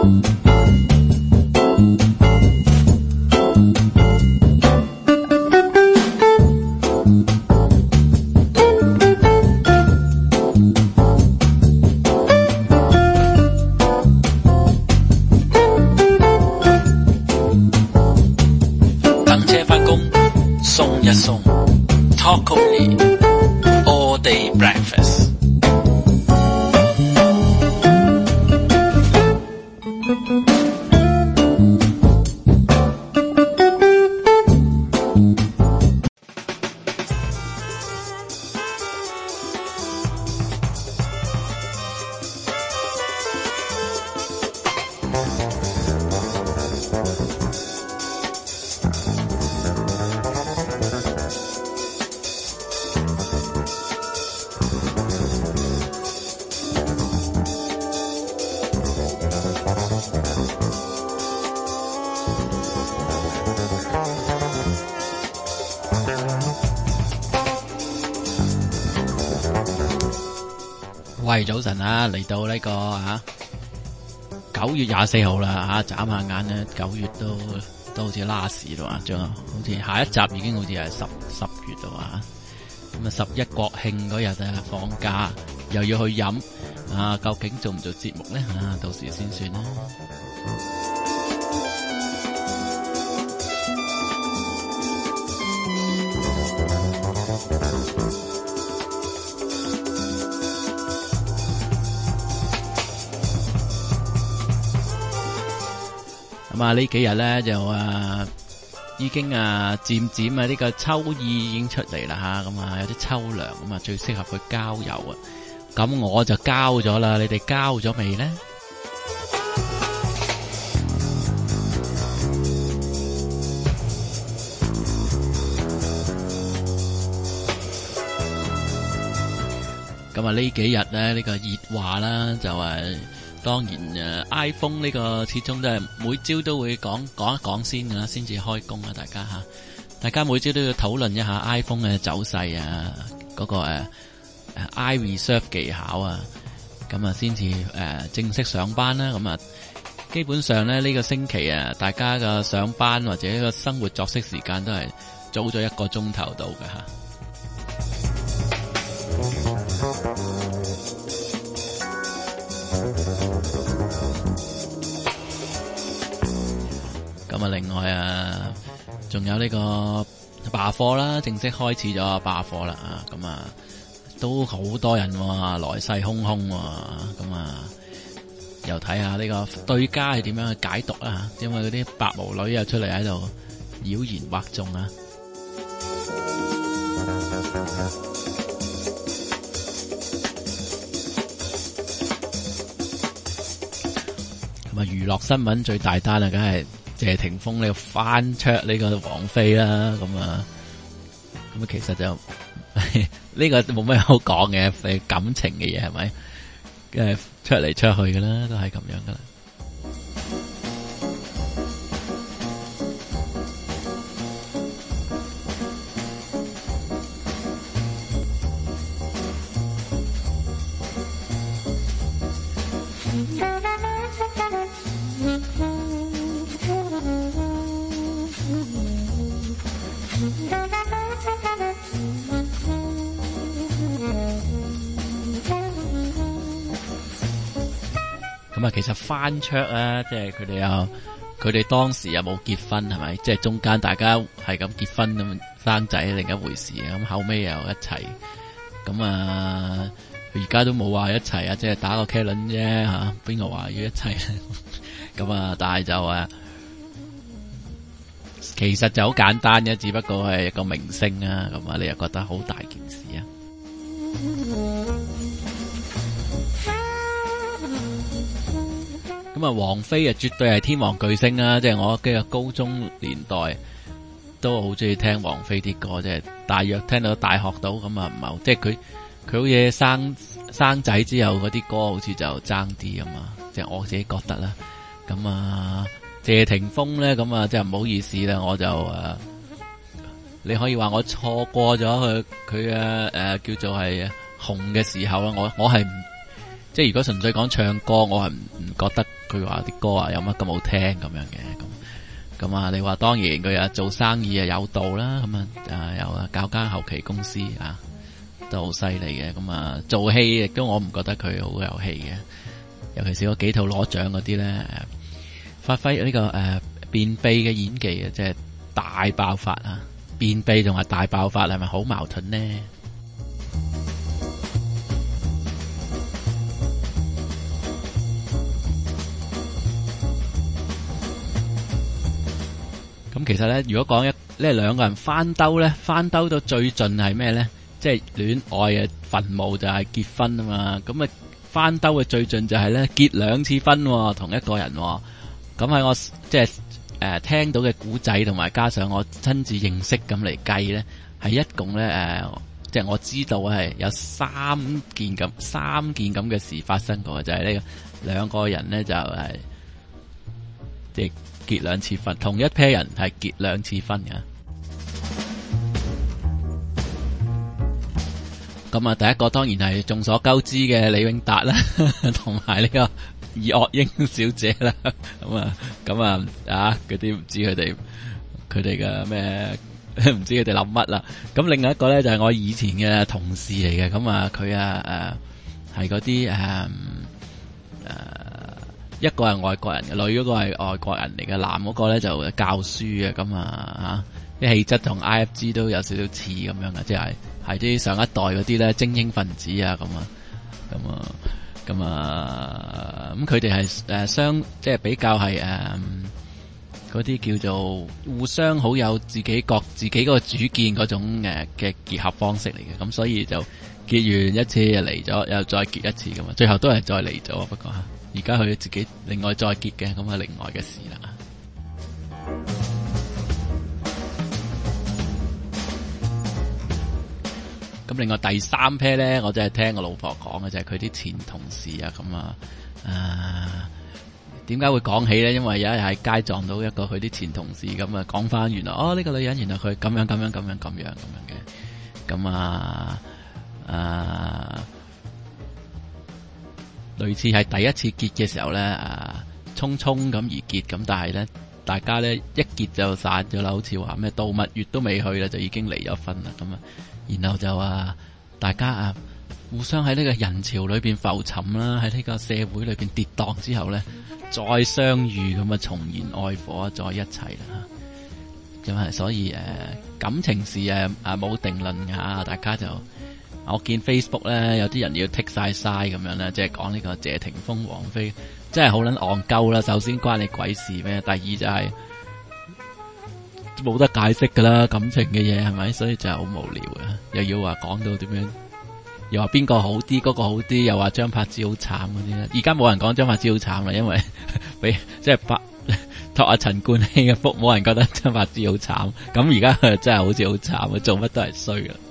等車返工送一送 Tocoli All Day Breakfast。喂，早晨啊，嚟到呢個9月24號啦眨下眼咧9月都好似拉屎啦，仲好似下一集已經好似係10月啦咁啊11國慶嗰日放假又要去飲究竟做唔做節目咧到時先算啦。咁呢幾日咧就已經漸漸呢個秋意已經出嚟啦咁有啲秋涼咁最適合去郊遊咁我就交咗啦，你哋交咗未呢？咁呢幾日咧呢個熱話啦就當然iPhone 呢個始終都係每朝都會講一講先㗎啦，先至開工大家每朝都要討論一下 iPhone 嘅走勢嗰個iReserve 技巧咁先至正式上班啦。咁基本上咧呢個星期大家嘅上班或者個生活作息時間都係早咗1個鐘頭到嘅咁另外仲有呢個罷課啦，正式開始咗罷課啦咁都好多人來勢洶洶咁又睇下呢個對家係點樣去解讀因為嗰啲白毛女又出嚟喺度妖言惑眾咁娛樂新聞最大單梗係謝霆鋒呢個翻桌呢個王菲啦，咁其實就呢個冇咩好講嘅，感情嘅嘢係咪？出嚟出去噶啦，都係咁樣噶啦。其實翻桌即係佢哋當時又冇結婚係咪？即係中間大家係咁結婚咁生仔另一回事咁後尾又一齊咁而家都冇話一齊即係打個茄輪啫吓，邊個話要一齊咁但係就其實就好簡單嘅，只不過係一個明星咁你又覺得好大件事咁王菲絕對係天王巨星即係我嘅高中年代都好中意聽王菲啲歌，即係大約聽到大學到咁唔係，即係佢好似生仔之後嗰啲歌好似就爭啲即係我自己覺得啦。咁謝霆鋒咧咁即係唔好意思啦，我就你可以話我錯過咗佢叫做係紅嘅時候啦，我係即係如果純粹講唱歌，我係唔覺得佢話啲歌啊有乜咁好聽咁樣嘅。咁啊，你話當然佢啊做生意啊有道啦，咁啊有啊搞間後期公司啊都好犀利嘅。咁啊做戲亦都我唔覺得佢好有戲嘅，尤其是嗰幾套攞獎嗰啲咧，發揮呢個便秘嘅演技啊，即係大爆發啊！便秘同埋大爆發係咪好矛盾呢？咁其實咧，如果講呢兩個人翻兜咧，翻兜到最盡係咩咧？即係戀愛嘅墳墓就係結婚啊嘛。咁啊翻兜嘅最盡就係咧結2次婚，同一個人。咁喺我即係聽到嘅古仔，同埋加上我親自認識咁嚟計咧，係一共咧即係我知道係有3件咁嘅事發生過，就係呢兩個人咧就係即係結2次婚，同一批人係結2次婚嘅。咁啊，第一個當然係眾所周知嘅李永達啦，同埋呢個二惡英小姐啦。咁啊嗰啲唔知佢哋嘅咩，唔知佢哋諗乜啦。咁另外一個咧就係我以前嘅同事嚟嘅。咁啊佢係嗰啲一個係外國人嘅，女嗰個係外國人嚟嘅，男嗰個咧就教書嘅。咁啲氣質同 IFG 都有少少似咁樣嘅，即係啲上一代嗰啲咧精英分子啊。咁佢哋係即係比較係嗰啲叫做互相好有自己個主見嗰種嘅結合方式嚟嘅。咁所以就結完一次又嚟咗，又再結一次咁啊，最後都係再嚟咗。不過而家佢自己另外再結嘅，咁係另外嘅事啦。咁另外第3 pair 咧，我真係聽我老婆講嘅，就係佢啲前同事啊。點解會講起咧？因為有一日喺街撞到一個佢啲前同事，咁啊講翻原來呢個女人原來佢咁樣嘅。類似係第一次結嘅時候咧，匆匆咁而結，咁但係咧大家咧一結就散咗啦，好似話咩度蜜月都未去啦，就已經離咗婚啦。然後就大家互相喺呢個人潮裏邊浮沉啦，喺呢個社會裏邊跌宕之後咧，再相遇，咁重燃愛火，再一齊啦。咁係所以感情事冇定論㗎，大家就我見 Facebook 咧有啲人要剔晒咁樣咧，即係講呢個謝霆鋒、王菲，真係好撚戇鳩啦。首先關你鬼事咩？第二就係冇得解釋噶啦，感情嘅嘢係咪？所以就係好無聊嘅，又要話講到點樣，又話邊個好啲，嗰個好啲，又話張柏芝好慘嗰啲咧。而家冇人講張柏芝好慘啦，因為俾即係託阿陳冠希嘅福，冇人覺得張柏芝好慘。咁而家真係好似好慘，做乜都係衰啦。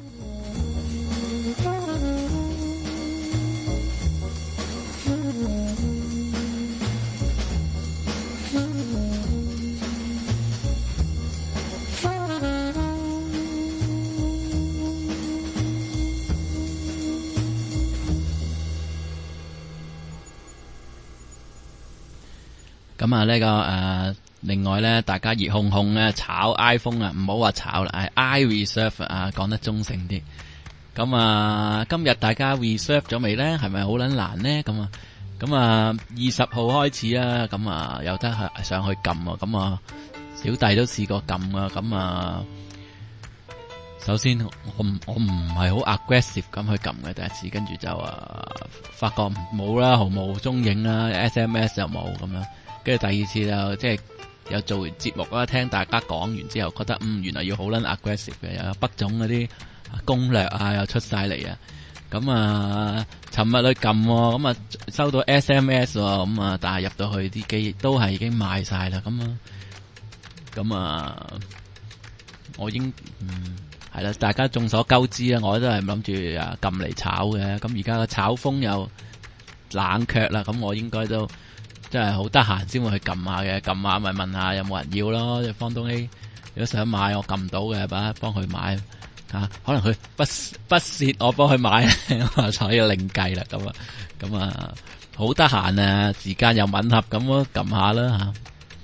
咁呢個另外咧，大家熱烘烘咧炒 iPhone 啊，唔好話炒啦，係 iReserve 講得中性啲。咁今日大家 reserve 咗未咧？係咪好撚難咧？咁20號開始啊，咁有得上去撳啊。咁小弟都試過撳啊。咁首先我唔係好 aggressive 咁去撳嘅第一次，跟住就發覺冇啦，毫無蹤影啦 ，SMS 又冇咁樣。跟住第二次就即係有做完節目啦，聽大家講完之後，覺得原來要好撚 aggressive 嘅，有北總嗰啲攻略又出晒嚟啊！咁尋日去撳，咁收到 SMS 咁但係入到去啲機都係已經賣晒啦，咁我已經係啦，大家眾所周知啦，我都係諗住撳嚟炒嘅，咁而家個炒風又冷卻啦，咁我應該都真係好得閒先會去撳下嘅，撳下咪問下有冇人要咯。方東希如果想買我撳到嘅，幫佢買可能佢不屑我幫佢買，所以另計啦。咁啊，好得閒啊，時間又吻合咁咯，撳下啦吓。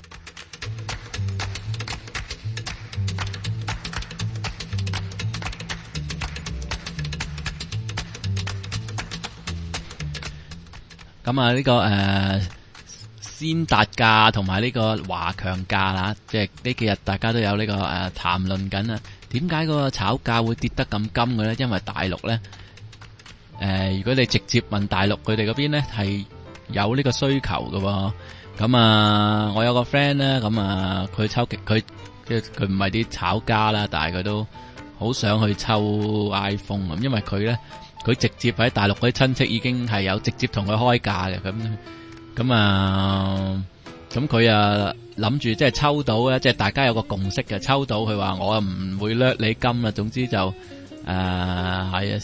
咁啊，呢個先達價同埋呢個華強價啦，即係呢幾日大家都有呢個談論緊啊。點解嗰個炒價會跌得咁金嘅咧？因為大陸咧，如果你直接問大陸佢哋嗰邊咧，係有呢個需求嘅喎。咁啊，我有個 friend 咧，咁啊，佢唔係啲炒家啦，但係佢都好想去抽 iPhone 咁，因為佢直接喺大陸嗰啲親戚已經係有直接同佢開價嘅，咁佢啊諗住即係抽到咧，即係大家有個共識嘅，抽到佢話我唔會掠你金啦，總之就係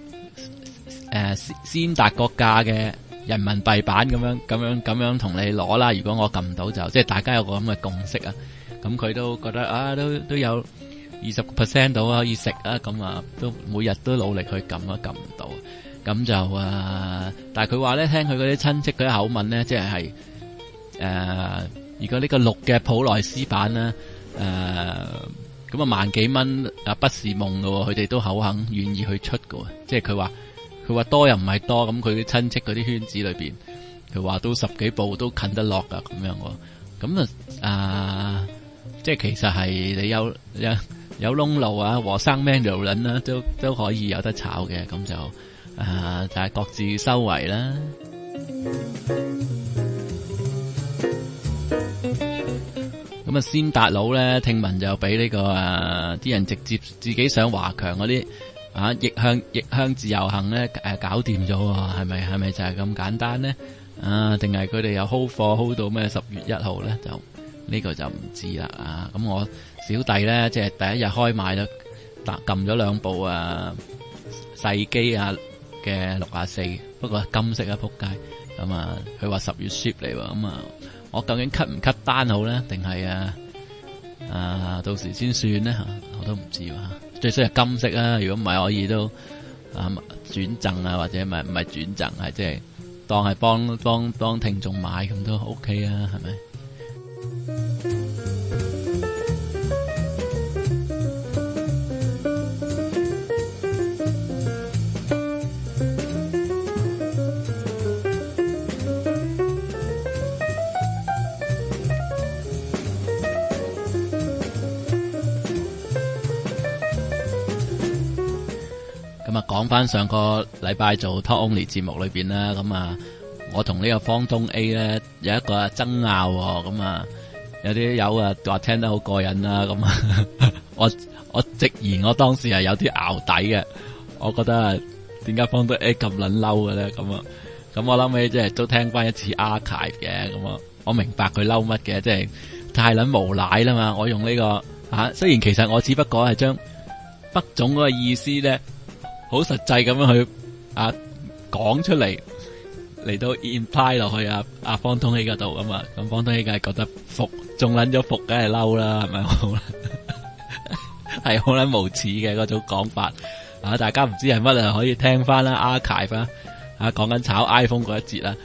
先達個價嘅人民幣版咁樣同你攞啦。如果我撳唔到就即係大家有個咁嘅共識啊。咁佢都覺得都有20% 到可以食啊，咁啊都每日都努力去撳啊，撳唔到，咁就但係佢話咧，聽佢嗰啲親戚嗰啲口吻咧，即係如果呢個綠嘅普萊斯版咧，咁啊萬幾蚊啊不是夢喎，佢哋都好肯願意去出喎。即係佢話多又唔係多，咁佢啲親戚嗰啲圈子裏邊，佢話都10幾部都近得落噶咁樣喎。咁即係其實係你有窿路啊，和生 manual 啦，都可以有得炒嘅，咁就係各自收圍啦。咁啊，先達佬咧，聽聞就俾呢個啲人直接自己上華強嗰啲逆向自由行咧搞掂咗喎，係咪就係咁簡單咧？定係佢哋又 hold 貨 hold 到咩10月1號咧？就呢個就唔知啦。咁我小弟咧，即係第一日開賣咗，撳咗2部細機嘅64，不過金色啊仆街。咁佢話10月 ship 嚟喎，咁我究竟 cut 唔 cut 單好咧？定係到時先算咧吓？我都唔知喎。最衰係金色啊！如果唔係，可以都轉贈啊，或者唔係轉贈，係即係當係幫聽眾買咁都 OK 啊，係咪？講翻上個禮拜做 Talk Only 節目裏邊啦，咁我同呢個方東 A 咧有一個爭拗，咁有啲友話聽得好過癮啦，咁我直言我當時係有啲淆底嘅，我覺得點解方東 A 咁撚嬲嘅咧？咁我諗起即係都聽翻一次 archive 嘅，咁我明白佢嬲乜嘅，即係太撚無賴啦嘛！我用呢個雖然其實我只不過係將北總嗰個意思咧，好實際咁樣去講出嚟到 imply 落去方東希嗰度咁咁方東希梗係覺得服，仲捻咗服，梗係嬲啦，係咪好啦？係好捻無恥嘅嗰種講法大家唔知係乜可以聽翻啦 archive 啦講緊炒 iPhone 嗰一節啦，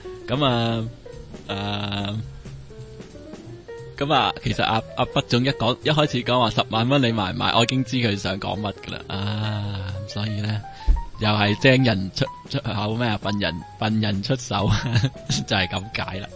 其實北總一開始講話10萬蚊你買唔買，我已經知佢想講乜噶啦所以咧又係精人出口咩笨人出手就係咁解啦。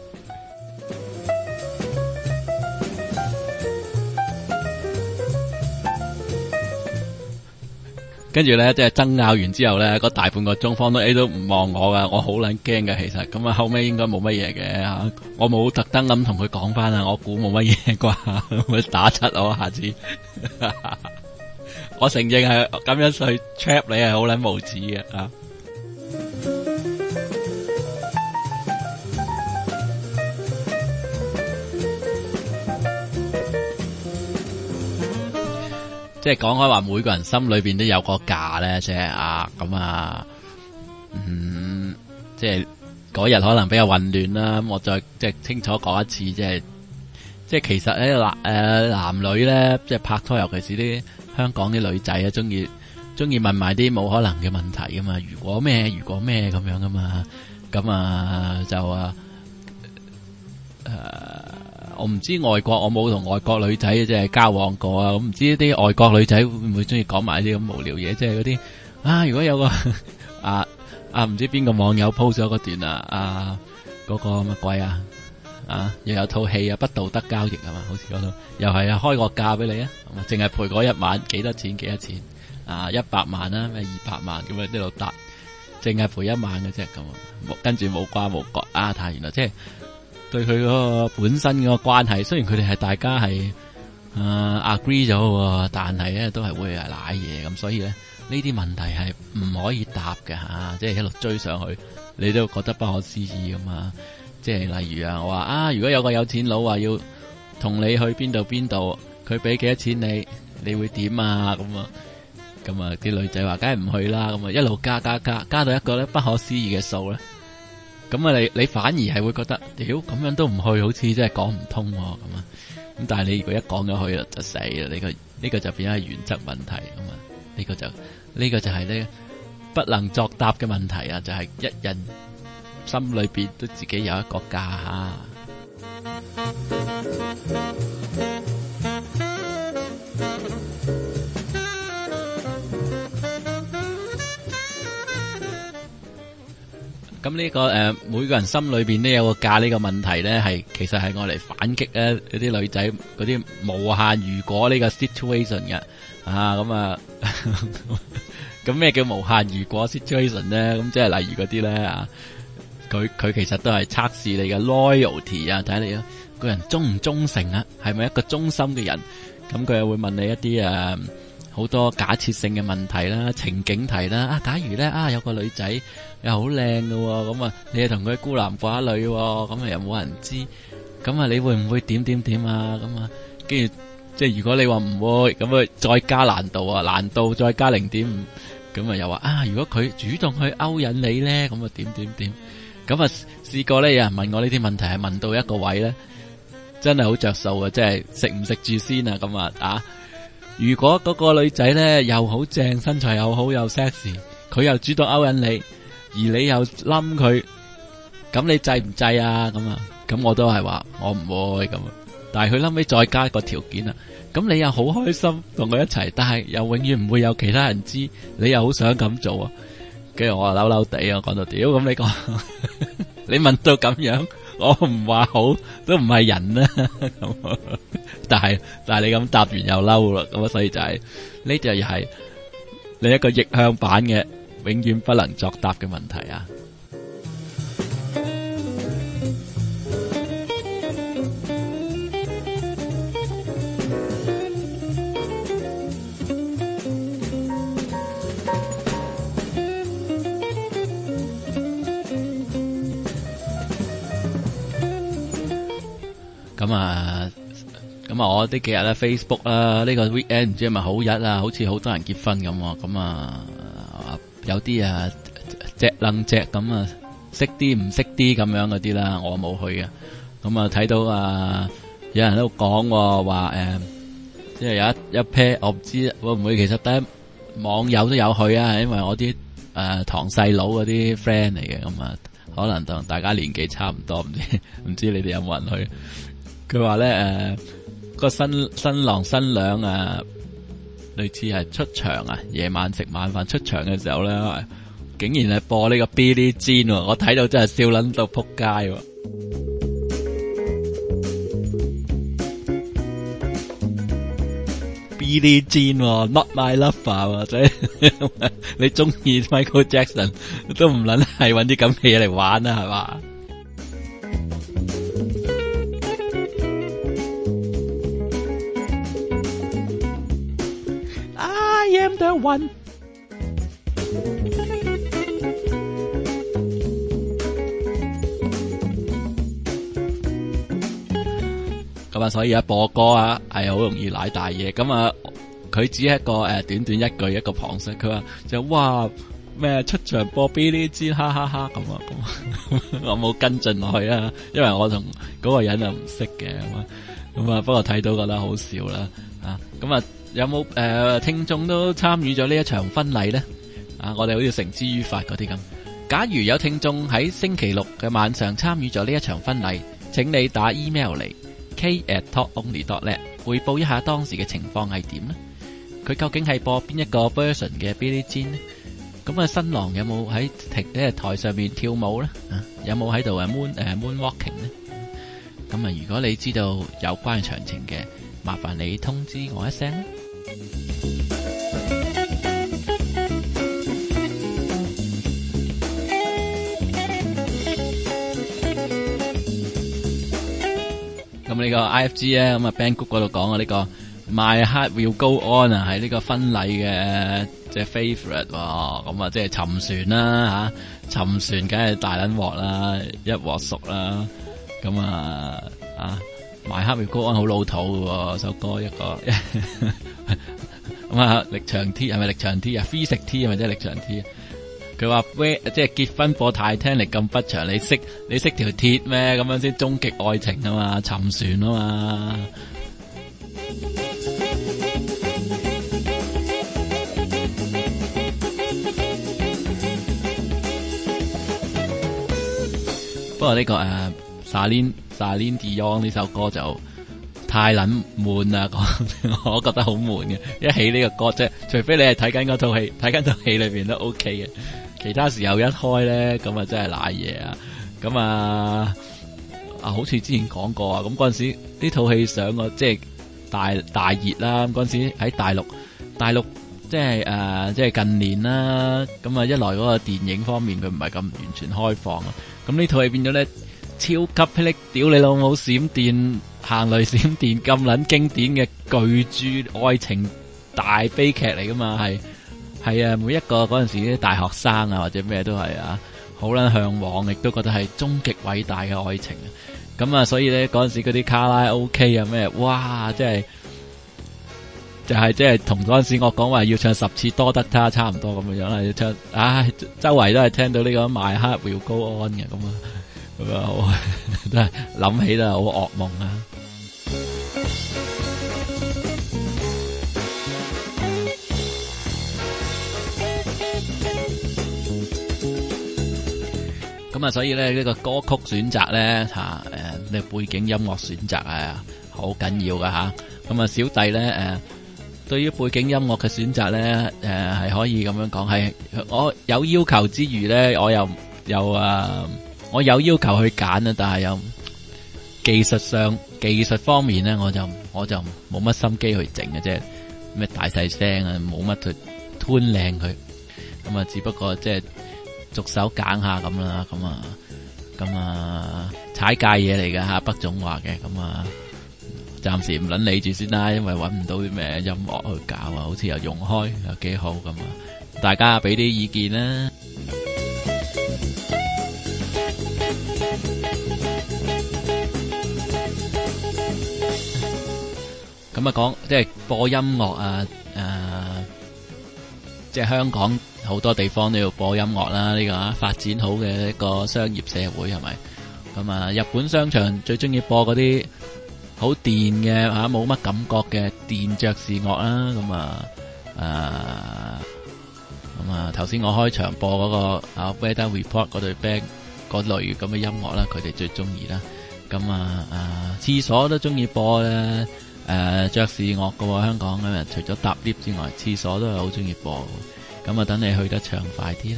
跟住咧，即係爭拗完之後咧，嗰大半個鐘方東 A 都唔望我噶，我好撚驚噶。其實咁後尾應該冇乜嘢嘅我冇特登咁同佢講翻我估冇乜嘢啩，會打柒我下次。我承認係咁樣去 trap 你係好撚無恥嘅即係講開話，每個人心裏邊都有個價咧，即係即係嗰日可能比較混亂啦。咁我再即係清楚講一次，即係其實咧男女咧，即係拍拖，尤其是啲香港啲女仔中意中意問埋啲冇可能嘅問題噶嘛，如果咩咁樣噶嘛，咁就我唔知外國，我冇同外國女仔即係交往過啊，我唔知啲外國女仔會唔會中意講埋啲咁無聊嘢，即係嗰啲如果有個唔知邊個網友 post 咗個段嗰個乜鬼又有套戲不道德交易係嘛，好似嗰度又係開個價俾你淨係賠嗰一晚幾多錢100萬啦，咩200萬咁樣呢度答，淨係賠一晚嘅啫咁，跟住冇瓜冇角太原來即係對佢嗰個本身嗰個關係，雖然佢哋係大家係agree 咗，但係咧都係會瀨嘢咁，所以咧呢啲問題係唔可以答嘅即係一路追上去，你都覺得不可思議咁啊！即係例如我話如果有個有錢佬話要同你去邊度，佢俾幾多錢你會點啊？咁啲女仔話梗係唔去啦，咁一路加到一個咧不可思議嘅數咧，咁你反而係會覺得屌咁樣都唔去，好似真係講唔通咁但係你如果一講咗去就死啦，呢個就變咗係原則問題咁呢個就係呢不能作答嘅問題就係一人心裏邊都自己有一個價咁呢個每個人心裏邊都有個價呢個問題咧，其實係我嚟反擊咧嗰啲女仔嗰啲無限如果呢個 situation 嘅咁咩叫無限如果 situation 咧？咁即係例如嗰啲咧佢其實都係測試你嘅 loyalty 睇你個人忠唔忠誠係咪一個忠心嘅人？咁佢又會問你一啲好多假設性嘅問題啦、情景題啦。假如咧有個女仔又好靚嘅，咁你又同佢孤男寡女，咁又冇人知，咁你會唔會點啊？咁跟住即係如果你話唔會，咁再加難度難度再加0.5，咁又話如果佢主動去勾引你咧，咁點？咁試過咧，有人問我呢啲問題係問到一個位咧，真係好着數嘅，即係食唔食住先咁如果嗰個女仔咧又好正，身材又好又 sexy， 佢又主動勾引你，而你又冧佢，咁你制唔制啊？咁我都係話我唔會咁，但係佢冧尾再加一個條件咁你又好開心同佢一齊，但係又永遠唔會有其他人知，你又好想咁做跟住我話嬲地講到屌，咁你講你問到咁樣，我唔話好都唔係人啦但係你咁答完又嬲啦，咁所以就係呢啲又係另一個逆向版嘅永遠不能作答嘅問題咁我呢幾日咧 Facebook 啦，呢個 weekend 唔知係咪好日好似好多人結婚咁有啲隻楞隻咁識啲唔識啲咁樣嗰啲啦，我冇去嘅。咁睇到有人喺度講話即係有一 pair， 我唔知會唔會其實第一網友都有去因為我啲堂細佬嗰啲 friend 嚟嘅，可能同大家年紀差唔多，唔知你哋有冇人去？佢話咧個新郎新娘類似係出場夜晚食晚飯出場嘅時候咧，竟然係播呢個 Billie Jean， 我睇到真係笑撚到撲街。Billie Jean，Not My Lover， 或者你中意 Michael Jackson 都唔撚係搵啲咁嘅嘢嚟玩啦，係嘛？I am the one。咁所以播歌係好容易瀨大嘢。咁佢只係一個短短一句一個旁述，佢話就哇咩出場播 Billie Jean，哈哈哈咁我冇跟進落去啦，因為我同嗰個人唔識嘅咁不過睇到覺得好笑啦咁有冇聽眾都參與咗呢一場婚禮呢？我哋好似繩之於法嗰啲咁。假如有聽眾喺星期六嘅晚上參與咗呢一場婚禮，請你打 email 嚟 k@talkonly.net 匯報一下當時嘅情況係點呢？佢究竟係播邊一個 version 嘅 Billie Jean 呢？咁啊，新郎有冇喺台上面跳舞呢？有冇喺度moonwalking 呢？咁啊，如果你知道有關詳情嘅，麻煩你通知我一聲啦。咁呢個 IFG 咧，咁啊 Band Group 嗰度講啊，呢個 My Heart Will Go On 啊，係呢個婚禮嘅即係 favourite 喎。咁啊，即係沉船啦嚇，沉船梗係大撚鑊啦，一鑊熟啦。咁啊My Heart Will Go On 好老土嘅喎，首歌一個。咁啊，力場 T 係咪力場 T 啊？Free 食 T 係咪即係力場 T 啊？佢話即係結婚播Titanic咁不長，你識條鐵咩？咁樣先終極愛情啊嘛，沉船啊嘛。不過呢個Celine Dion 呢首歌就太撚悶啦，我覺得好悶嘅。一起呢個歌啫，除非你係睇緊嗰套戲，睇緊套戲裏邊都 OK 嘅。其他時候一開咧，咁啊真係瀨嘢啊！咁好似之前講過啊，咁嗰陣時呢套戲上個即係大熱啦。咁嗰陣時喺大陸即係近年啦。咁啊一來嗰個電影方面佢唔係咁完全開放啊。咁呢套戲變咗咧超級霹靂屌你老母閃電行雷閃電咁撚經典嘅巨著愛情大悲劇嚟噶嘛，係啊，每一個嗰陣時啲大學生啊或者咩都係好撚向往，亦都覺得係終極偉大嘅愛情啊。咁所以咧嗰陣時嗰啲卡拉 OK 啊咩，哇，即係同嗰陣時我講話要唱10次多得他差唔多咁樣啦，要唱周圍都係聽到呢個 My Heart Will Go On 嘅咁好都係諗起都係好噩夢啊！咁所以咧呢個歌曲選擇咧你背景音樂選擇好緊要噶吓。咁小弟咧對於背景音樂嘅選擇咧係可以咁樣講，係我有要求之餘咧，我有要求去揀啊，但係又技術方面咧，我就冇乜心機去整嘅啫，咩大細聲啊，冇乜去吞靚佢，咁只不過即係逐手揀下咁啦，咁踩界嘢嚟嘅吓，北總話嘅，暫時唔捻理住先啦，因為搵唔到啲咩音樂去搞啊，好似又用開又幾好咁大家俾啲意見啦。咁講即係播音樂即係香港好多地方都要播音樂啦，呢個發展好嘅一個商業社會係咪？咁日本商場最中意播嗰啲好電嘅冇乜感覺嘅電爵士樂啦，頭先我開場播嗰個Weather Report 嗰隊 band 嗰類咁嘅音樂啦，佢哋最中意啦。廁所都中意播咧爵士樂噶喎，香港嘅除咗搭 lift 之外，廁所都係好中意播。等你去得暢快啲啦。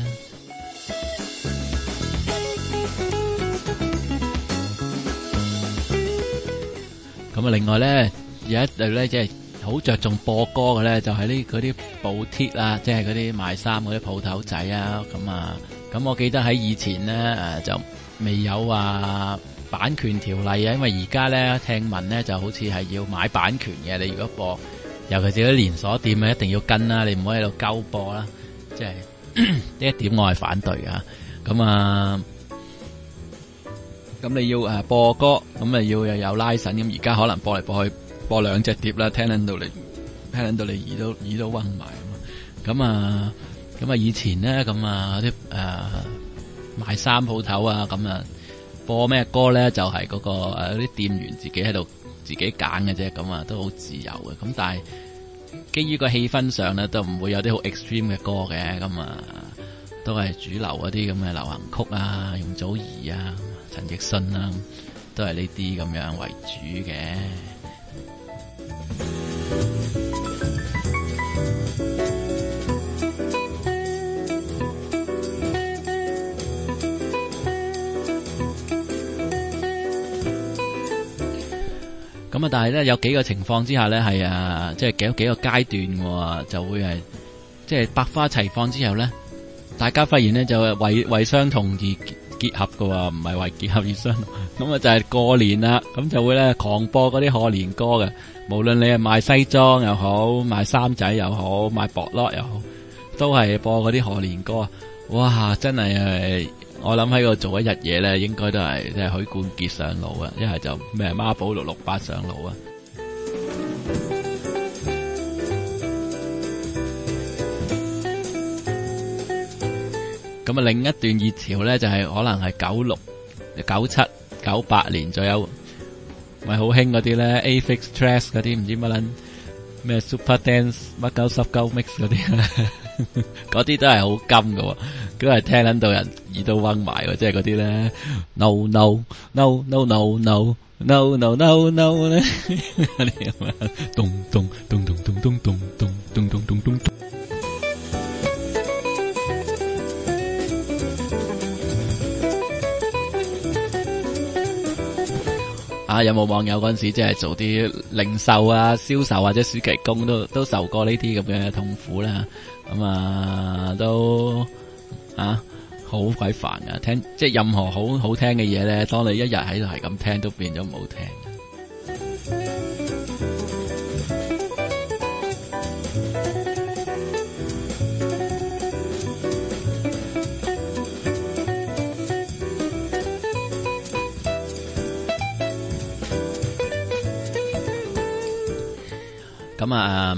另外咧有一隊咧即係好着重播歌嘅咧，就係嗰啲補貼啊，即係嗰啲賣衫嗰啲鋪頭仔啊。咁我記得喺以前咧就未有話版權條例啊，因為而家咧聽聞咧就好似係要買版權嘅，你如果播，尤其是啲連鎖店一定要跟啦，你唔可以喺度鳩播啦，即係呢一點我係反對噶。咁你要播歌，咁又有拉繩，咁而家可能播嚟播去播兩隻碟啦，聽到你耳都暈埋咁以前咧啲賣衫鋪頭啊，播咩歌咧就係嗰啲店員自己喺度自己揀嘅啫，都好自由嘅。但係基於個氣氛上咧，都唔會有啲好 extreme 嘅歌嘅，咁啊都係主流嗰啲咁嘅流行曲啊，容祖兒啊、陳奕迅啊，都係呢啲咁樣為主嘅。咁啊，但係咧有幾個情況之下咧，係啊，即係幾個階段，就會係即係百花齊放之後咧，大家發現咧就係為相同而結合嘅，唔係為結合而相同。咁啊就係過年啦，咁就會咧狂播嗰啲賀年歌嘅，無論你係賣西裝又好，賣衫仔又好，賣薄褸又好，都係播嗰啲賀年歌。哇，真係我諗喺度做一日嘢咧，應該都係即係許冠傑上腦啊，一係就咩孖寶668上腦啊。咁啊，另一段熱潮咧就係可能係96、97、98年左右，咪好興嗰啲咧 Aphex Twin 嗰啲唔知乜撚咩 Super Dance 乜鳩濕鳩 mix 嗰啲，嗰啲都係好金㗎，都係聽撚到人耳都嗡埋喎，即係嗰啲咧 No No No No No No No No No No 咧，咚咚咚咚咚咚咚咚咚咚咚咚。有冇網友嗰陣時即係做啲零售啊、銷售或者暑期工都受過呢啲咁嘅痛苦啦？咁都好鬼煩噶，聽即係任何好聽嘅嘢咧，當你一日喺度係咁聽，都變咗唔好聽。咁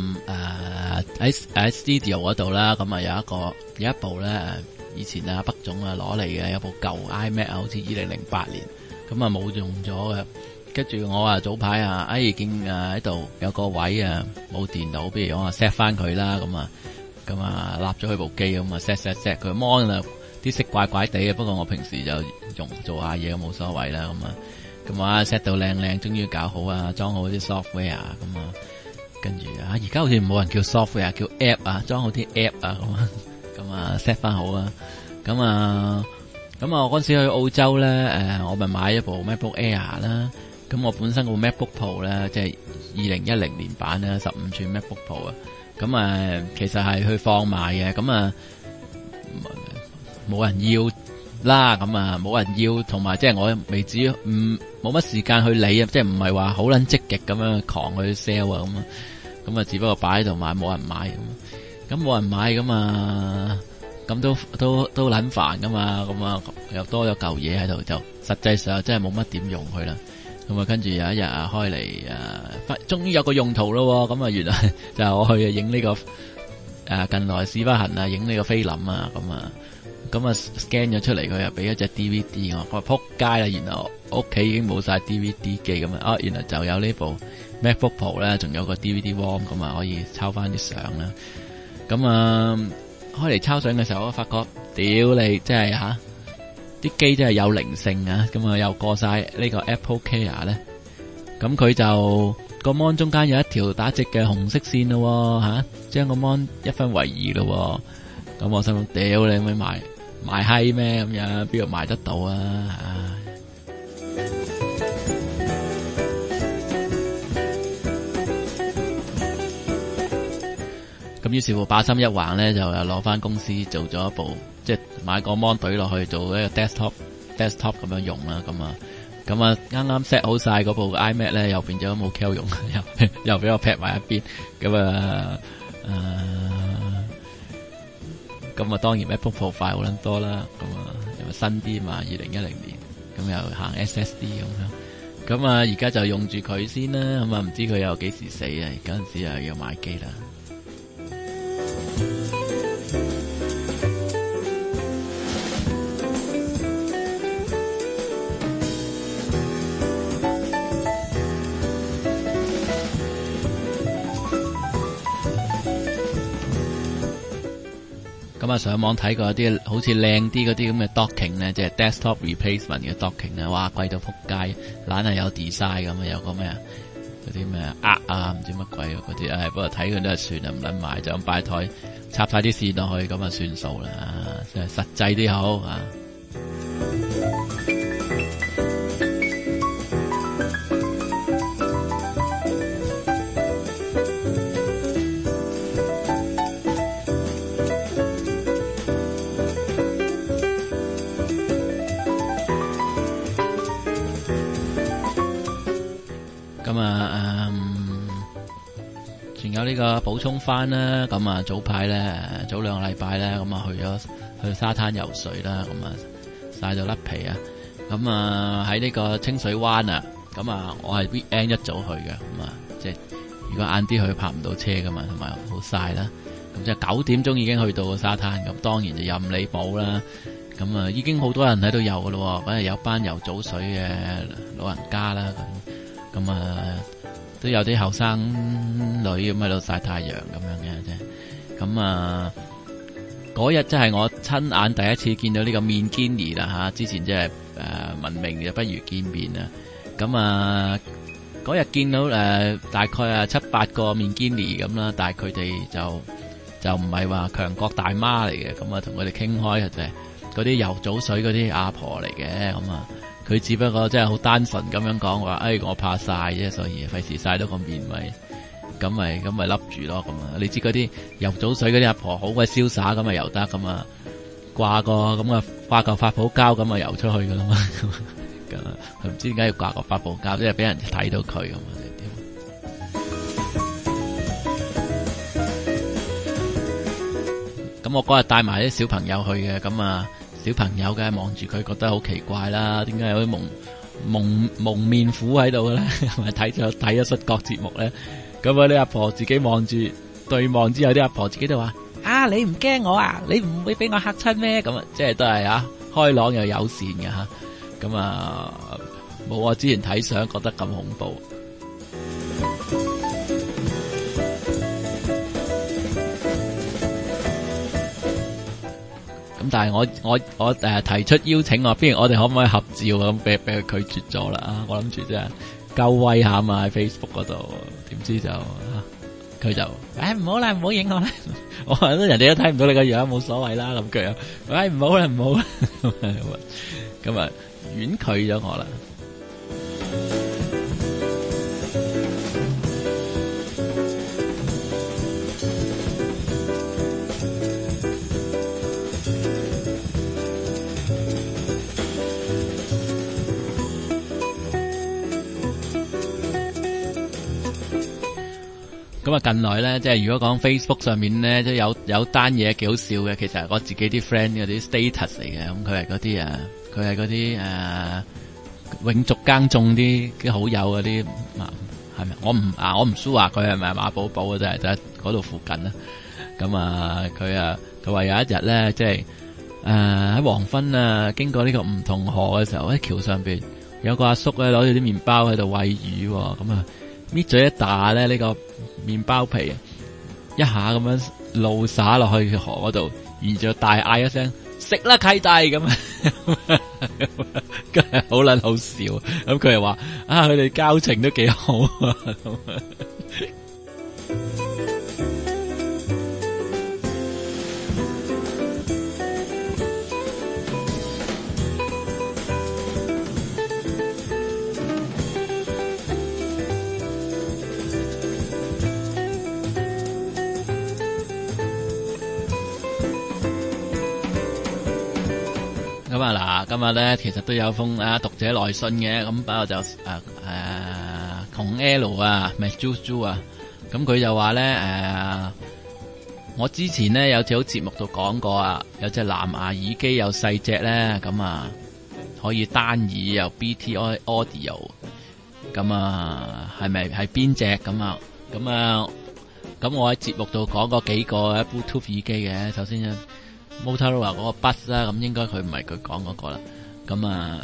喺 studio 嗰度啦，咁有一部咧，以前北總攞嚟嘅，有部舊 iMac 好似2008年，咁冇用咗嘅。跟住我早排見喺度有個位冇電腦，不如我set 翻佢啦，咁立咗佢部機，咁set 佢 mon 啊，啲色怪怪地嘅，不過我平時就用做下嘢冇所謂啦，咁 set 到靚，終於搞好裝好啲 software 跟住而家好似冇人叫 software， 叫 app 裝好啲 app 咁 set 翻好咁我嗰陣時去澳洲咧，我咪買一部 MacBook Air 啦，咁我本身個 MacBook Pro 咧，即係2010年版咧，15寸 MacBook Pro 咁其實係去放賣嘅，咁冇人要啦，咁冇人要，同埋即係我未至於冇乜時間去理即係唔係話好撚積極咁樣狂去 sell 咁只不過擺喺度買，冇人買咁冇人買咁都撚煩噶嘛，又多咗嚿嘢喺度，就實際上真係冇乜點用佢啦。咁跟住有一日開嚟終於有個用途咯，原來就係我去影呢個近來屎忽痕影呢個菲林咁scan 咗出嚟，佢又俾一隻 DVD 我話撲街啦！原來屋企已經冇晒 DVD 機原來就有呢部 MacBook Pro 咧，仲有個 DVD ROM 可以抄翻啲相啦。開嚟抄相嘅時候，我發覺屌你真係啲機真係有靈性又過晒呢個 Apple Care 咧，咁佢就個 mon 中間有一條打直嘅紅色線咯，將個 mon 一分為二咯，咁我心諗屌你咪賣閪咩咁樣，邊度賣得到咁於是乎把心一橫咧，就又攞翻公司做咗一部，即係買個 mon 懟落去做一個 desktop 咁樣用啦，咁啱啱 set 好晒嗰部 iMac 咧，又變咗冇 Q 用，又俾我劈埋一邊，咁當然 MacBook Pro 快好撚多啦，又新啲嘛，2010年，咁又行 SSD 咁而家就用住佢先啦，唔知佢又幾時死啊？嗰陣時又要買機啦。 咁啊上網睇過啲好似靚啲嗰啲咁嘅 docking 咧，即係 desktop replacement 嘅 docking 咧，哇貴到撲街，懶係有 design 咁啊，有個咩啊嗰啲咩啊唔知乜鬼嗰啲，不過睇佢都係算啦，唔撚買就咁擺台插晒啲線落去咁啊算數啦，即係實際啲好啊。咁啊，仲有呢個補充翻啦。咁啊，早排咧，早兩個禮拜咧，咁啊去沙灘游水啦。咁啊，曬到甩皮啊。咁啊，喺呢個清水灣啊。咁啊，我係 weekend 一早去嘅。咁啊，即係如果晏啲去泊唔到車噶嘛，同埋好曬啦。咁即係9點鐘已經去到個沙灘，咁當然就任你補啦。咁啊，已經好多人喺度游噶咯。咁啊，有班游早水嘅老人家啦。咁啊，都有啲後生女咁喺度曬太陽咁樣嘅啫。咁啊，嗰日真係我親眼第一次見到呢個面堅尼啦吓，之前即係聞名就不如見面啊。咁啊，嗰日見到大概7-8個面堅尼咁啦，但係佢哋就唔係話強國大媽嚟嘅。咁啊，同佢哋傾開就係嗰啲游早水嗰啲阿婆嚟嘅。咁啊。佢只不過真係好單純咁樣講話，我怕曬啫，所以費事曬到個面咪笠住咯咁啊！你知嗰啲游早水嗰啲阿婆好鬼瀟灑咁啊游得咁啊，掛嚿發泡膠咁啊游出去噶啦嘛，咁佢唔知點解要掛個發泡膠，即係俾人睇到佢咁啊？咁我嗰日帶埋啲小朋友去嘅，咁啊。小朋友嘅望住佢覺得好奇怪啦，點解有啲蒙面虎喺度嘅咧？咪睇咗出國節目咧？咁啊啲阿婆自己望住對望之後，啲阿婆自己都話：你唔驚我啊？你唔會俾我嚇親咩？咁啊，即係都係開朗又友善嘅吓。咁啊，冇我之前睇相覺得咁恐怖。咁但係我提出邀請我，不如我哋可唔可以合照啊？咁俾佢拒絕咗啦。我諗住真係夠威下嘛喺 Facebook 嗰度，點知就佢就唔好啦，唔好影我啦。我話人哋都睇唔到你個樣，冇所謂啦。咁佢又唔好啦，唔好啦。咁啊婉拒咗我啦。咁啊，近來咧，即係如果講 Facebook 上面咧，都有單嘢幾好笑嘅。其實係我自己啲 friend 嗰啲 status 嚟嘅。咁佢係嗰啲永續耕種啲好友嗰啲，係咪？我唔 sure 話佢係咪馬寶寶啊？真係就喺嗰度附近啦。咁啊，佢話有一日咧，即係喺黃昏啊，經過呢個梧桐河嘅時候，喺橋上邊有個阿叔咧攞住啲麵包喺度餵魚，咁啊搣咗一打咧呢個麵包皮，一下咁樣露灑落去河嗰度，然之後大嗌一聲食啦契弟咁啊，真係好撚好笑。咁佢又話佢哋交情都幾好啊。咁啊嗱，今日咧其實都有封讀者來信嘅，咁不過就窮 L 啊，咪 Juju 啊，咁佢就話咧我之前咧有次好節目度講過啊，有隻藍牙耳機有細隻咧，咁啊可以單耳又 BT Audio， 咁啊係咪係邊隻咁啊？咁我喺節目度講過幾個 Bluetooth 耳機嘅，首先Motorola 嗰個 Buds 啦，咁應該佢唔係佢講嗰個啦。咁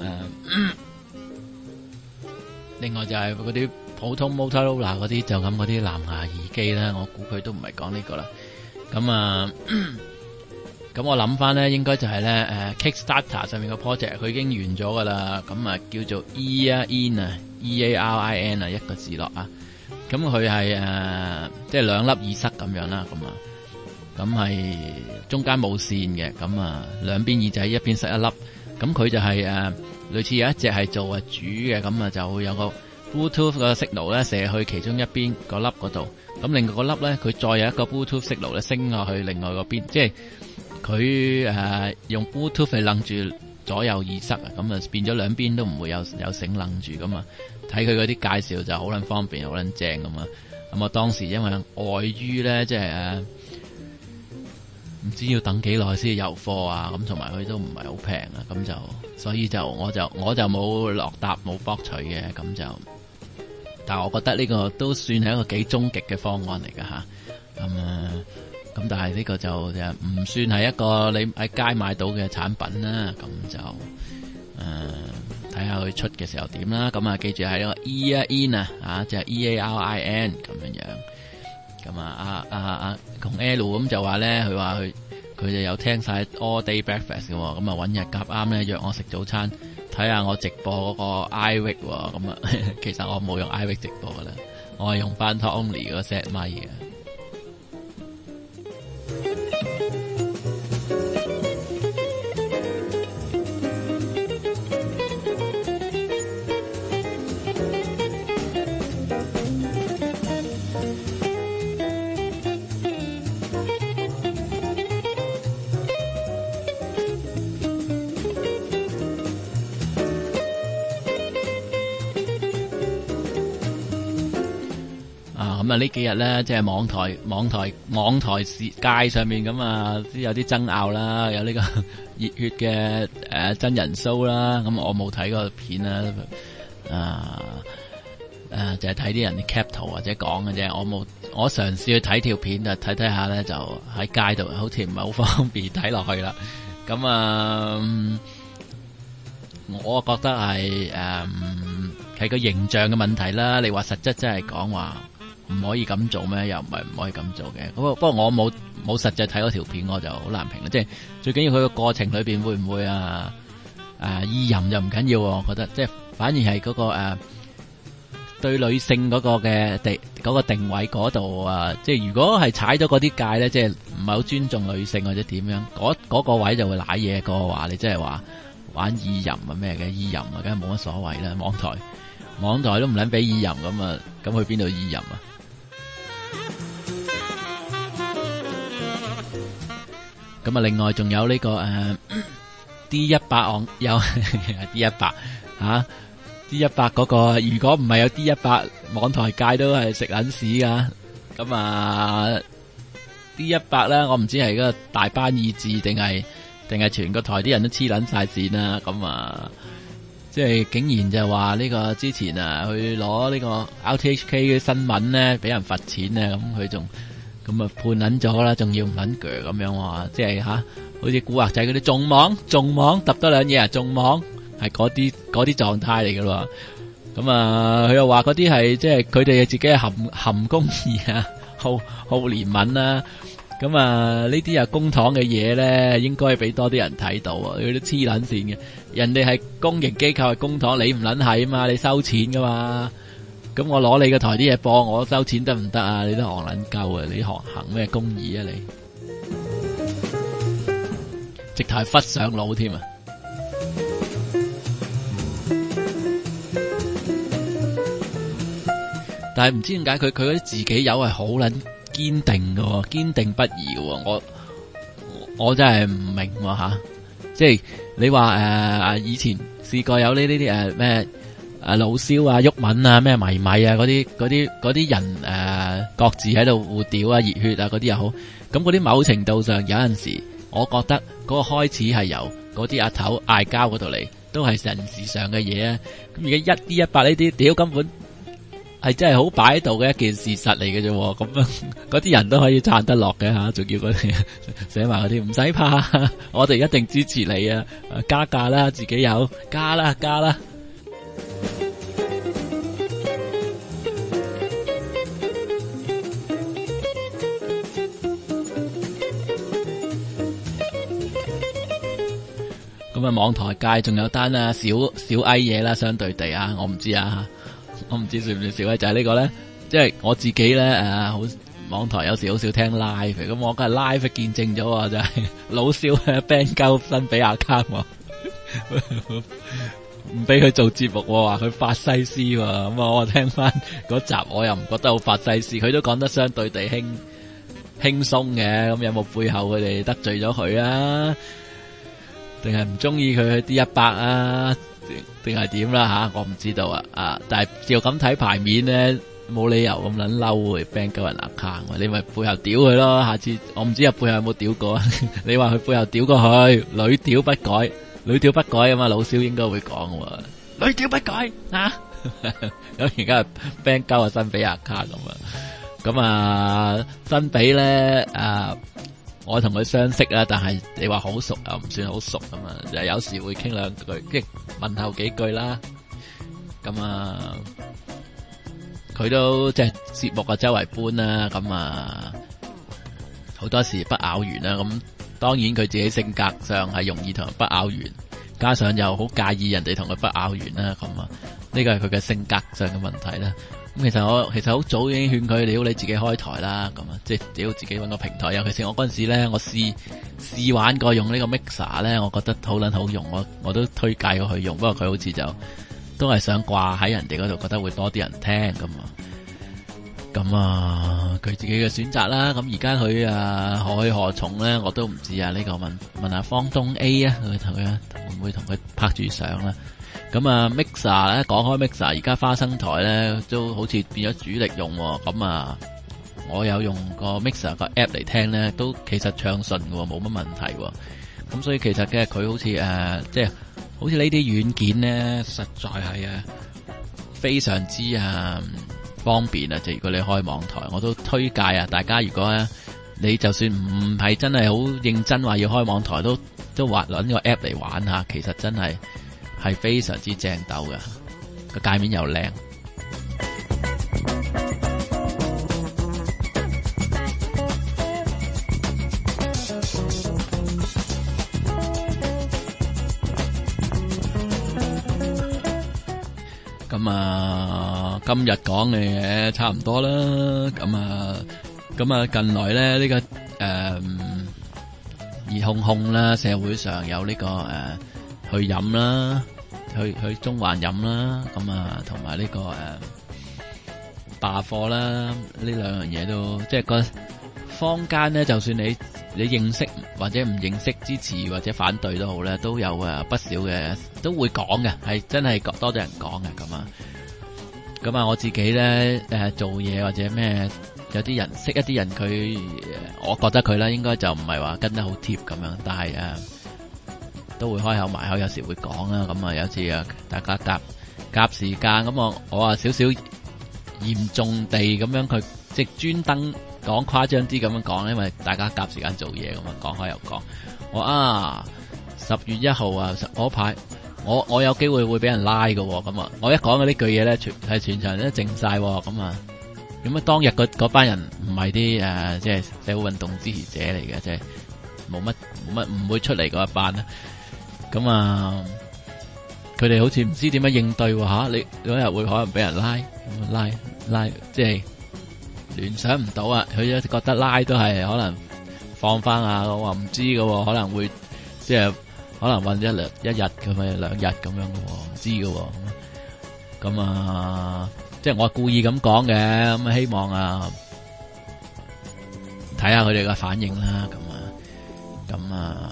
另外就係嗰啲普通 Motorola 嗰啲就咁嗰啲藍牙耳機啦，我估佢都唔係講呢個啦。咁咁我諗翻咧，應該就係咧Kickstarter 上面個 project 佢已經完咗噶啦，咁啊叫做 Earin 啊 EARIN 啊一個字落啊，咁佢係即係兩粒耳塞咁樣啦，咁係中間冇線嘅，咁啊兩邊耳仔一邊塞一粒，咁佢就係類似有一隻係做主嘅，咁啊就會有個 Bluetooth 個 signal 咧射去其中一邊個粒嗰度，咁另外個粒咧佢再有一個 Bluetooth signal 咧升落去另外嗰邊，即係佢用 Bluetooth 嚟楞住左右耳塞啊，咁啊變咗兩邊都唔會有繩楞住，咁啊睇佢嗰啲介紹就好撚方便，好撚正咁啊！咁我當時因為礙於咧，即係唔知要等幾耐先有貨啊，咁同埋佢都唔係好平啊，咁就所以我就冇落搭冇博取嘅，咁就，但係我覺得呢個都算係一個幾終極嘅方案嚟噶吓，咁但係呢個就唔算係一個你喺街買到嘅產品啦，咁就睇下佢出嘅時候點啦，咁啊記住係一個 Earin 啊，就係 EARIN 咁樣樣。咁啊同 L 咁就話咧，佢話佢就有聽晒 All Day Breakfast 嘅，咁啊搵日夾啱咧約我食早餐，睇下我直播嗰個 iWig，咁啊其實我冇用 iWig 直播噶啦，我係用翻 Talk Only 嗰個 set 咪嘅。咁啊呢幾日咧，即係網台界上面咁啊，有啲爭拗啦，有呢個熱血嘅真人 show 啦，咁我冇睇個片啦，就係睇啲人 cap 圖或者講嘅啫，我嘗試去睇條片，但睇睇下咧就喺街度，好似唔係好方便睇落去啦。咁我覺得係個形象嘅問題啦。你話實質真係講話唔可以咁做咩？又唔係唔可以咁做嘅。不過我冇實際睇嗰條片，我就好難評啦。即係最緊要佢個過程裏邊會唔會意淫就唔緊要，我覺得即係反而係嗰個對女性嗰個嘅嗰個定位嗰度即係如果係踩咗嗰啲界咧，即係唔係好尊重女性或者點樣，嗰個位就會瀨嘢個話，你即係話玩意淫咩嘅意淫梗係冇乜所謂啦。網台都唔撚俾意淫咁去邊度意淫啊？咁另外仲有呢個D100 有 D100 D100 嗰個，如果唔係有 D100，網台界都係食撚屎噶。咁D100 咧，我唔知係嗰個大班意志定係全個台啲人都黐撚晒線啦。即係竟然就話呢個之前去攞呢個 RTHK 嘅新聞咧，俾人罰錢咧，咁佢仲判撚咗啦，仲要唔撚鋸咁樣話，即係好似古惑仔嗰啲仲網揼多兩嘢仲網，係嗰啲狀態嚟噶咯。咁佢又話嗰啲係即係佢哋自己係含公義好憐憫啦。咁呢啲公帑嘅嘢咧，應該俾多啲人睇到啊！佢都黐撚線嘅，人哋係公營機構係公帑，你唔撚係啊嘛，你收錢噶嘛。咁我攞你個台啲嘢播，我收錢得唔得啊？你都戇撚鳩啊！你行咩公義啊？你直頭係忽上腦添啊！但係唔知點解佢嗰啲自己友係好撚堅定嘅，堅定不移嘅。我真係唔明吓，即係你話以前試過有呢啲咩老蕭鬱敏咩迷米嗰啲人各自喺度互屌熱血嗰啲又好，咁嗰啲某程度上有陣時，我覺得嗰個開始係由嗰啲阿頭嗌交嗰度嚟，都係人事上嘅嘢啊。咁而家100呢啲屌根本係真係好擺喺度嘅一件事實嚟嘅啫，咁嗰啲人都可以撐得落嘅吓，仲叫佢哋寫埋嗰啲唔使怕，我哋一定支持你啊！加價啦，自己有加啦。 咁啊，網台界仲有單啊小矮嘢啦，相對地啊，我唔知啊，我唔知算唔算小矮，就係呢個咧，即係我自己咧好網台有時好少聽 live， 咁我梗係 live 見證咗啊，就係老少嘅 band 鳩新俾阿卡喎，唔俾佢做節目，話佢法西斯喎，咁啊我聽翻嗰集我又唔覺得好法西斯，佢都講得相對地輕鬆嘅，咁有冇背後佢哋得罪咗佢啊？定係唔中意佢啲100啊？定係點啦吓？我唔知道啊！但係照咁睇牌面咧，冇理由咁撚嬲去 ban 鳩人 account， 你咪背後屌佢咯。下次我唔知入背後有冇屌過，你話佢背後屌過佢，屢屌不改，屢屌不改啊嘛！老蕭應該會講喎，屢屌不改啊！咁而家 ban 鳩啊新比 account 咁啊！咁啊，新比咧我同佢相識啦，但係你話好熟又唔算好熟咁啊，就有時會傾兩句，即係問候幾句啦。咁啊，佢都即係節目啊周圍搬啦，咁啊好多時不咬完啦。咁當然佢自己性格上係容易同人不咬完，加上又好介意人哋同佢不咬完啦。咁啊，呢個係佢嘅性格上嘅問題啦。咁其實好早已經勸佢，屌你自己開台啦，咁啊，即係屌自己搵個平台。尤其是我嗰陣時咧，我試玩過用呢個 Mixer 咧，我覺得好撚好用，我都推介過佢用。不過佢好似就都係想掛喺人哋嗰度，覺得會多啲人聽咁啊，佢自己嘅選擇啦。咁而家佢何去何從咧，我都唔知啊。呢個問下方東 A 啊，佢同佢會唔會同佢拍住相啦？咁啊 Mixer 咧，講開 Mixer， 而家花生台咧都好似變咗主力用。咁啊，我有用個 Mixer 個 app 嚟聽咧，都其實暢順喎，冇乜問題。咁所以其實嘅佢好似即係好似呢啲軟件咧，實在係非常之方便啊！即係如果你開網台，我都推介啊，大家如果你就算唔係真係好認真話要開網台，都揾個 app 嚟玩下，其實真係非常之正斗嘅，個界面又靚。咁啊，今日講嘅嘢差唔多啦。咁啊，近來咧呢個熱烘烘啦，社會上有呢個去飲啦。去中環飲啦，咁啊，同埋呢個罷課啦，呢兩樣嘢都即係個坊間咧，就算你認識或者唔認識支持或者反對都好咧，都有不少嘅都會講嘅，係真係多啲人講嘅咁啊，我自己咧做嘢或者咩，有啲人識一啲人，佢我覺得佢咧應該就唔係話跟得好貼咁樣，但係都會開口埋口，有時會講啦。咁啊，有次大家夾時間，咁我少少嚴重地咁樣，佢即係專登講誇張啲咁樣講，因為大家夾時間做嘢咁啊，講開又講。我10月1號嗰排我有機會俾人拉㗎喎。咁啊，我一講嘅呢句嘢咧，全場都靜晒喎。咁啊，當日嗰班人唔係啲即係社會運動支持者嚟嘅，即係冇乜唔會出嚟嗰一班啦。咁啊，佢哋好似唔知點樣應對喎。你嗰日會可能俾人拉，即係聯想唔到啊！佢覺得拉都係可能放翻我話唔知喎，可能會即係可能韞一日咁樣2日咁樣喎，唔知喎。咁啊，即係我故意咁講嘅，咁希望睇下佢哋嘅反應啦。咁啊。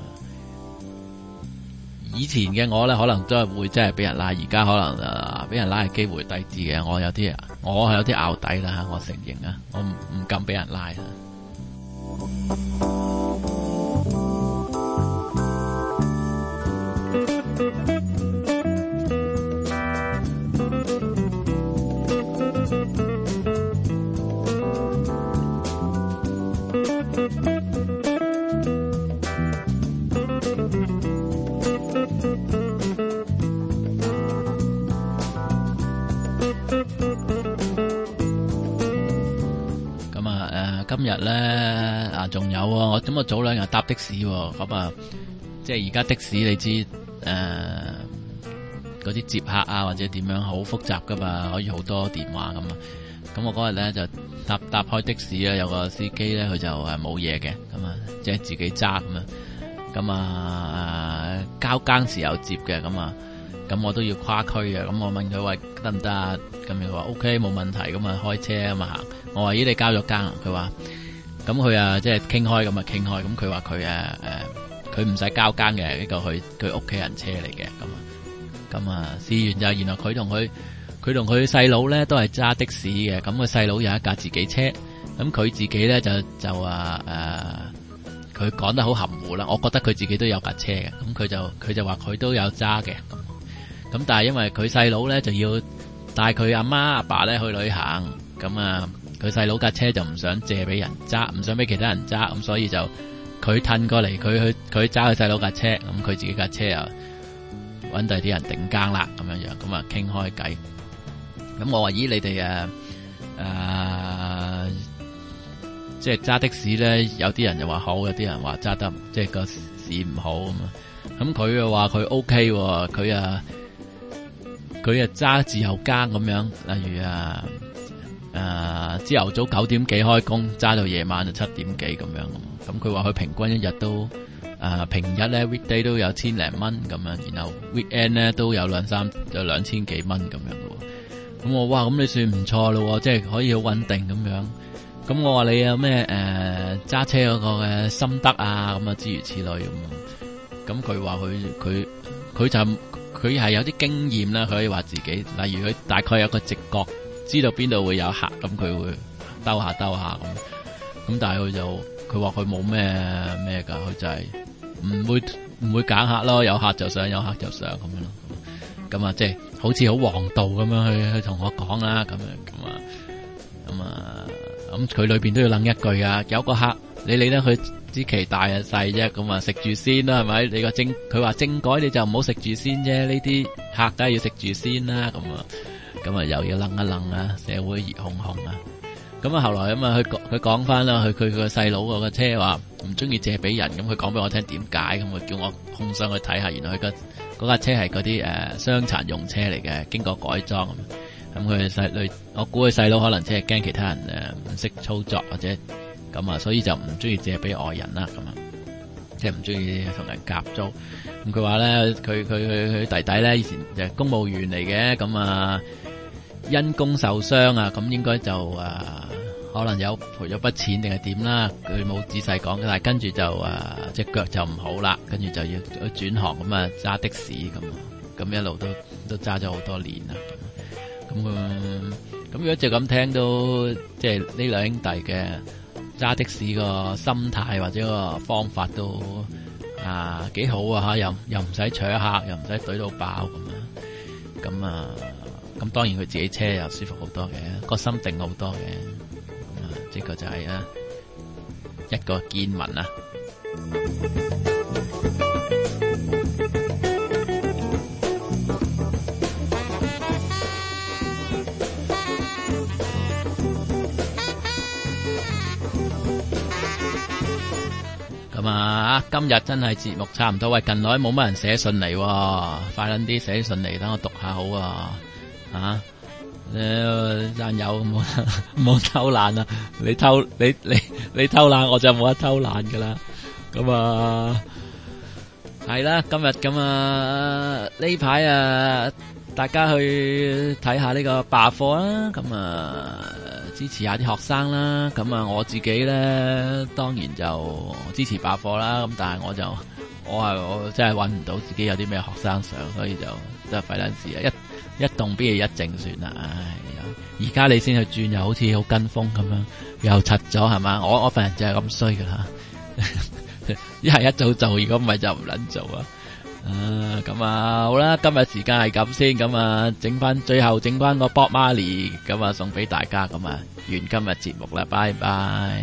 以前嘅我咧，可能都係會真係俾人拉，而家可能俾人拉嘅機會低啲嘅。我係有啲拗底啦，我承認啊，我唔敢俾人拉啦。今日咧仲有我早2日搭的士，咁即係而家的士你知嗰啲接客啊或者點樣好複雜噶嘛，可以好多電話咁啊。咁我嗰日咧就搭開的士啊，有個司機咧佢就冇嘢嘅，咁啊即係自己揸咁啊。咁啊交更時有接嘅，咁我都要跨區嘅，咁我問佢話得唔得啊？咁佢話 OK 冇問題，咁啊開車啊嘛行。我話咦你交咗更啊？佢話咁佢啊即係傾開咁啊傾開，咁佢話佢唔使交更嘅，呢個佢屋企人車嚟嘅，咁啊試完就原來佢同佢細佬咧都係揸的士嘅，咁個細佬有一架自己車，咁佢自己咧就佢講得好含糊啦，我覺得佢自己都有架車嘅，咁佢就話佢都有揸嘅，咁但係因為佢細佬咧就要帶佢阿媽阿爸咧去旅行，咁啊佢細佬架車就唔想借俾人揸，唔想俾其他人揸，咁所以就佢褪過嚟，佢揸佢細佬架車，咁佢自己架車又搵第啲人頂更啦，咁樣咁啊傾開偈，咁我話咦你哋即係揸的士咧，有啲人又話好，有啲人話揸得即係個市唔好咁啊。咁佢又話佢 OK，佢揸自由更咁樣，例如朝頭早9點幾開工，揸到夜晚就7點幾咁樣。咁佢話佢平均一日都平日咧 weekday 都有1000零蚊咁樣，然後 weekend 咧都有2000幾蚊咁樣嘅。咁我哇咁你算唔錯咯，即係可以好穩定咁樣。咁我話你有咩揸車嗰個嘅心得啊，咁啊諸如此類咁。咁佢話佢係有啲經驗啦，佢可以話自己，例如佢大概有個直覺，知道邊度會有客，咁佢會兜下咁。咁但係佢話佢冇咩噶，佢就係唔會揀客咯，有客就上，有客就上咁樣咯。咁啊即係好似好王道咁樣去同我講啦，咁佢裏邊都要諗一句啊，有個客你理得佢支旗大啊細啫，咁啊食住先啦，係咪？你個佢話政改你就唔好食住先啫，呢啲客梗係要食住先啦，咁啊又要諗一諗啊，社會熱烘烘啊，咁啊後來佢講翻啦，佢個細佬個車話唔中意借俾人，咁佢講俾我聽點解，咁佢叫我控上去睇下，原來佢嗰架車係嗰啲傷殘用車嚟嘅，經過改裝咁佢我估佢細佬可能即係驚其他人唔識操作或者咁啊，所以就唔中意借俾外人啦，咁啊，即係唔中意同人夾租。咁佢話咧，佢弟弟咧以前就係公務員嚟嘅，咁啊因公受傷啊，咁應該就可能有賠咗筆錢定係點啦，佢冇仔細講，但係跟住就隻腳就唔好啦，跟住就要轉行咁啊揸的士咁一路都揸咗好多年啦。咁如果就咁聽到，即係呢兩兄弟嘅揸的士個心態或者個方法都幾好啊吓，又唔使搶客，又唔使懟到爆咁啊，咁當然佢自己車又舒服好多嘅，個心定好多嘅，咁啊，呢個就係一個見聞啊。今日真係節目差唔多，喂，近來冇乜人寫信嚟，快啲啲寫信嚟，等我讀下好啊！讚友唔好偷懶啊！你偷懶，我就冇得偷懶噶啦。咁係啦，今日咁呢排大家去睇下呢個罷課啦，支持下啲學生啦，我自己咧當然就支持罷課啦，咁但係我真係搵唔到自己有啲咩學生上，所以就真係費撚事啊！一動不如一靜算啦，而家你先去轉，又好似好跟風咁樣，又柒咗係嘛？我份人就係咁衰噶啦，一係一早做，如果唔係就唔撚做啊！好啦，今日時間係咁先，最後整翻個 Bob Marley，送俾大家，完今日節目啦，拜拜。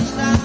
pasar.